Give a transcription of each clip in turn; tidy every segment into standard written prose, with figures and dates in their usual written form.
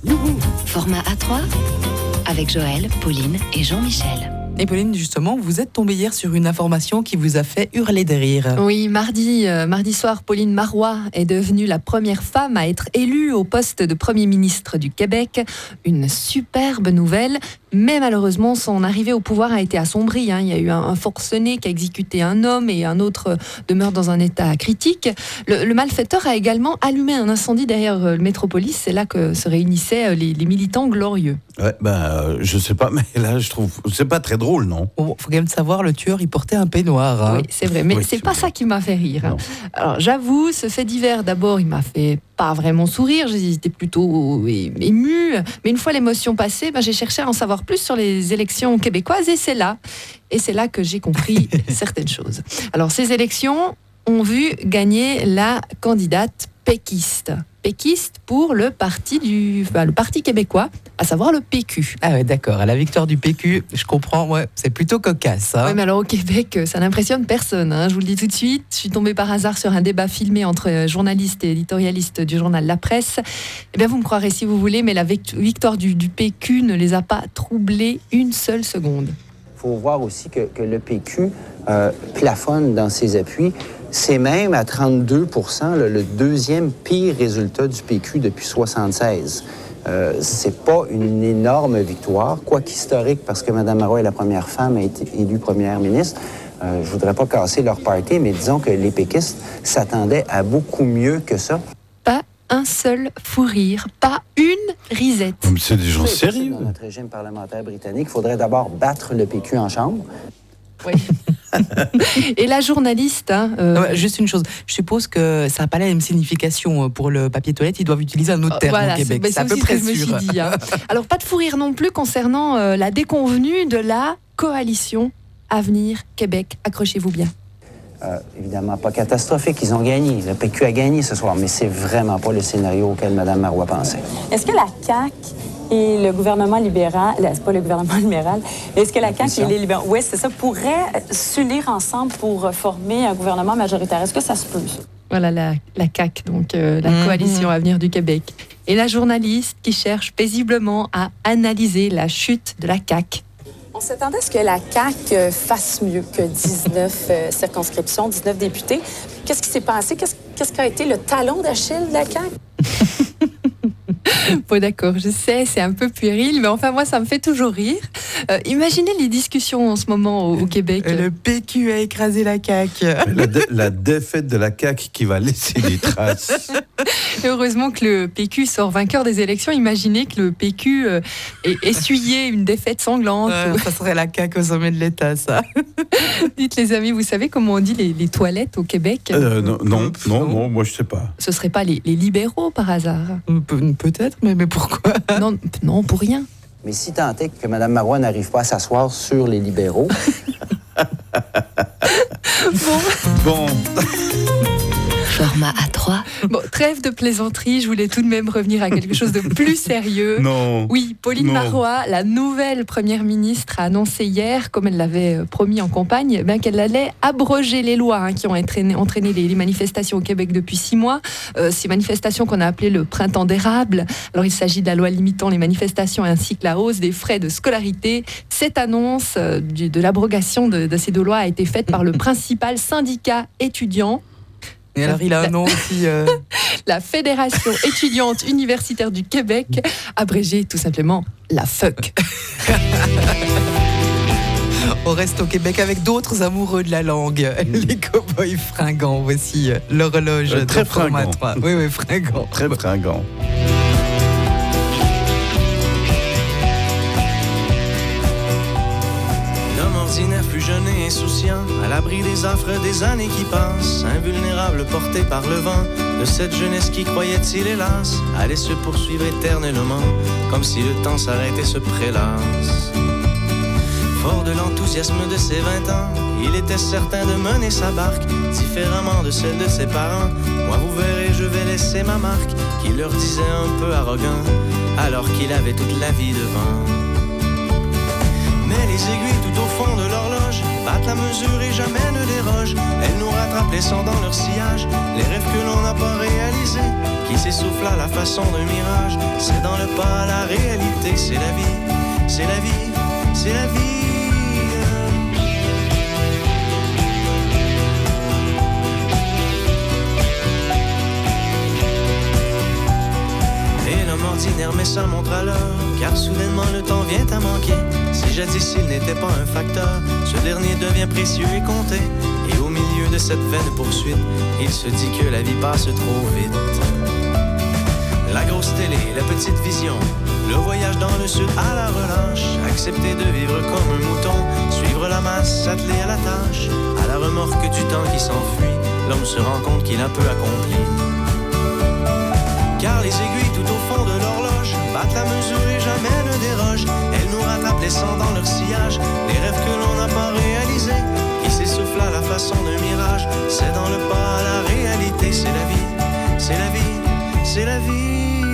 Format A3 avec Joël, Pauline et Jean-Michel. Et Pauline, justement, vous êtes tombée hier sur une information qui vous a fait hurler de rire. Oui, mardi soir, Pauline Marois est devenue la première femme à être élue au poste de Premier ministre du Québec. Une superbe nouvelle, mais malheureusement, son arrivée au pouvoir a été assombrie. Il y a eu un forcené qui a exécuté un homme et un autre demeure dans un état critique. Le malfaiteur a également allumé un incendie derrière le Métropolis. C'est là que se réunissaient les militants glorieux. Ouais, je sais pas, mais là, je trouve, c'est pas très drôle, non? Bon, faut quand même savoir, le tueur, il portait un peignoir. Hein. Oui, c'est vrai, mais Oui, c'est pas ça qui m'a fait rire. Non. Alors, j'avoue, ce fait divers, d'abord, il m'a fait pas vraiment sourire, j'étais plutôt émue. Mais une fois l'émotion passée, j'ai cherché à en savoir plus sur les élections québécoises, et c'est là que j'ai compris certaines choses. Alors, ces élections ont vu gagner la candidate péquiste pour le parti québécois, à savoir le PQ. Ah ouais, d'accord. À la victoire du PQ, je comprends, ouais, c'est plutôt cocasse. Hein. Oui, mais alors au Québec, ça n'impressionne personne. Hein, je vous le dis tout de suite. Je suis tombée par hasard sur un débat filmé entre journalistes et éditorialistes du journal La Presse. Eh bien, vous me croirez si vous voulez, mais la victoire du PQ ne les a pas troublés une seule seconde. Il faut voir aussi que le PQ plafonne dans ses appuis. C'est même à 32 % le deuxième pire résultat du PQ depuis 1976. C'est pas une énorme victoire, quoique historique, parce que Mme Marois est la première femme à être élue première ministre. Je voudrais pas casser leur party, mais disons que les péquistes s'attendaient à beaucoup mieux que ça. Pas un seul fou rire, pas une risette. Mais c'est des gens sérieux. Dans notre régime parlementaire britannique, il faudrait d'abord battre le PQ en chambre. Oui. Et la journaliste... Ouais, juste une chose, je suppose que ça n'a pas la même signification pour le papier toilette, ils doivent utiliser un autre terme au Québec, c'est à peu près sûr. Je me suis dit, hein. Alors, pas de fou rire non plus concernant la déconvenue de la coalition Avenir Québec. Accrochez-vous bien. Évidemment pas catastrophique, ils ont gagné. Le PQ a gagné ce soir, mais c'est vraiment pas le scénario auquel Mme Marois pensait. Est-ce que la CAQ et le gouvernement libéral, c'est pas le gouvernement libéral, est-ce que la CAQ et les libéraux, oui, c'est ça, pourraient s'unir ensemble pour former un gouvernement majoritaire? Est-ce que ça se peut? Voilà la CAQ, donc la coalition Avenir du Québec. Et la journaliste qui cherche paisiblement à analyser la chute de la CAQ. On s'attendait à ce que la CAQ fasse mieux que 19 circonscriptions, 19 députés. Qu'est-ce qui s'est passé? Qu'est-ce qui a été le talon d'Achille de la CAQ? Bon, d'accord, je sais, c'est un peu puéril, mais enfin, moi, ça me fait toujours rire. Imaginez les discussions en ce moment au Québec. Le PQ a écrasé la CAQ. La défaite de la CAQ qui va laisser des traces. Heureusement que le PQ sort vainqueur des élections. Imaginez que le PQ ait essuyé une défaite sanglante. Ça serait la CAQ au sommet de l'État, ça. Dites les amis, vous savez comment on dit les toilettes au Québec? Non, moi je sais pas. Ce ne seraient pas les libéraux par hasard? Peut-être, mais pourquoi? Non, pour rien. Mais si tant est que Mme Marois n'arrive pas à s'asseoir sur les libéraux... Bon. Format A3. Bon, trêve de plaisanterie, je voulais tout de même revenir à quelque chose de plus sérieux. Non. Oui, Pauline Marois, la nouvelle première ministre, a annoncé hier, comme elle l'avait promis en campagne, qu'elle allait abroger les lois qui ont entraîné les manifestations au Québec depuis 6 mois. Ces manifestations qu'on a appelées le printemps d'érable. Alors, il s'agit de la loi limitant les manifestations ainsi que la hausse des frais de scolarité. Cette annonce de l'abrogation de ces 2 lois a été faite par le principal syndicat étudiant. Et alors, il a un nom aussi. La Fédération étudiante universitaire du Québec, abrégée tout simplement la FUC. On reste au Québec avec d'autres amoureux de la langue. Les cow-boys fringants, voici l'horloge. Très fringant. Oui, fringant. Très fringant. Ordinaire, plus jeune et insouciant, à l'abri des affres des années qui passent, invulnérable, porté par le vent de cette jeunesse qui croyait-il, hélas, allait se poursuivre éternellement, comme si le temps s'arrêtait, se prélasse. Fort de l'enthousiasme de ses 20 ans, il était certain de mener sa barque différemment de celle de ses parents. Moi, vous verrez, je vais laisser ma marque, qu'il leur disait un peu arrogant, alors qu'il avait toute la vie devant. Mais les aiguilles tout au fond de l'horloge battent la mesure et jamais ne dérogent. Elles nous rattrapent laissant dans leur sillage les rêves que l'on n'a pas réalisés, qui s'essoufflent à la façon d'un mirage. C'est dans le pas c'est la vie, c'est la vie, c'est la vie. Et l'homme ordinaire met sa montre à l'heure, car soudainement le temps vient à manquer. Si jadis il n'était pas un facteur, ce dernier devient précieux et compté. Et au milieu de cette vaine poursuite, il se dit que la vie passe trop vite. La grosse télé, la petite vision, le voyage dans le sud à la relâche, accepter de vivre comme un mouton, suivre la masse, s'atteler à la tâche. À la remorque du temps qui s'enfuit, l'homme se rend compte qu'il a peu accompli. Car les aiguilles tout au fond de l'horloge battent la mesure et jamais ne dérogent. Elles nous rattrapent laissant dans leur sillage les rêves que l'on n'a pas réalisés, qui s'essoufflent à la façon d'un mirage. C'est dans le pas à la réalité, c'est la vie, c'est la vie, c'est la vie.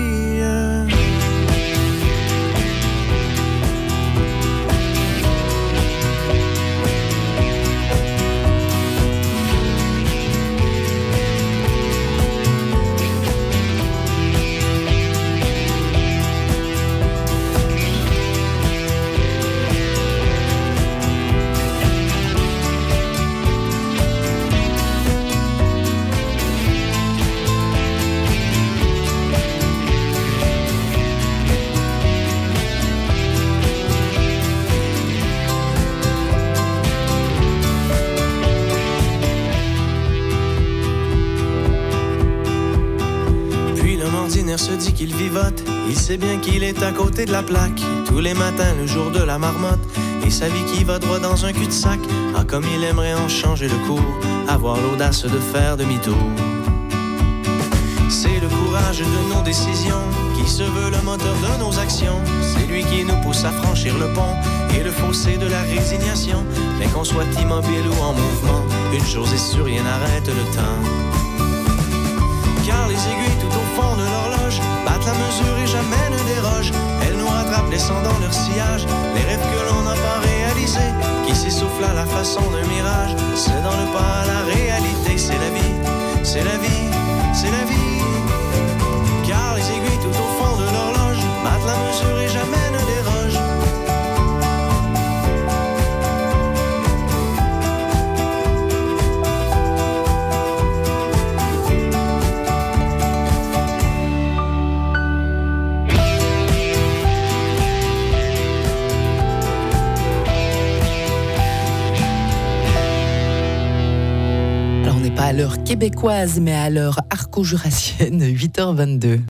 Se dit qu'il vivote, il sait bien qu'il est à côté de la plaque tous les matins le jour de la marmotte, et sa vie qui va droit dans un cul-de-sac. Ah, comme il aimerait en changer le cours, avoir l'audace de faire demi-tour. C'est le courage de nos décisions qui se veut le moteur de nos actions. C'est lui qui nous pousse à franchir le pont et le fossé de la résignation. Mais qu'on soit immobile ou en mouvement, une chose est sûre, rien n'arrête le temps. Car les aiguilles tout au fond de l'horloge battent la mesure et jamais ne dérogent. Elles nous rattrapent laissant dans leur sillage les rêves que l'on n'a pas réalisés, qui s'essoufflent à la façon d'un mirage. C'est dans le pas à la réalité, c'est la vie, c'est la vie, c'est la vie. Car les aiguilles tout au fond de l'horloge battent la mesure et jamais ne dérogent. À l'heure québécoise, mais à l'heure arco-jurassienne, 8h22.